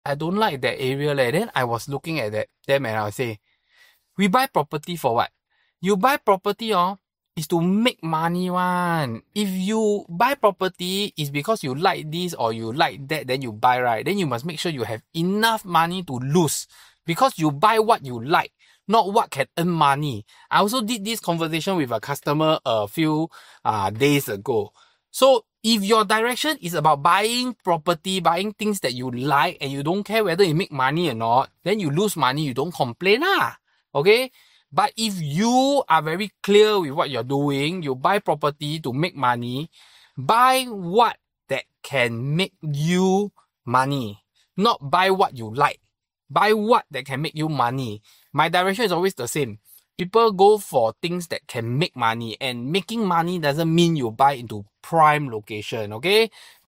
I don't like that area leh. Then I was looking at them and I would say, we buy property for what? You buy property is to make money one. If you buy property is because you like this or you like that, then you buy, right? Then you must make sure you have enough money to lose because you buy what you like, not what can earn money. I also did this conversation with a customer a few days ago. So if your direction is about buying property, buying things that you like and you don't care whether you make money or not, then you lose money, you don't complain lah. Okay? But if you are very clear with what you're doing, you buy property to make money, buy what that can make you money, not buy what you like. Buy what that can make you money. My direction is always the same. People go for things that can make money, and making money doesn't mean you buy into prime location, okay?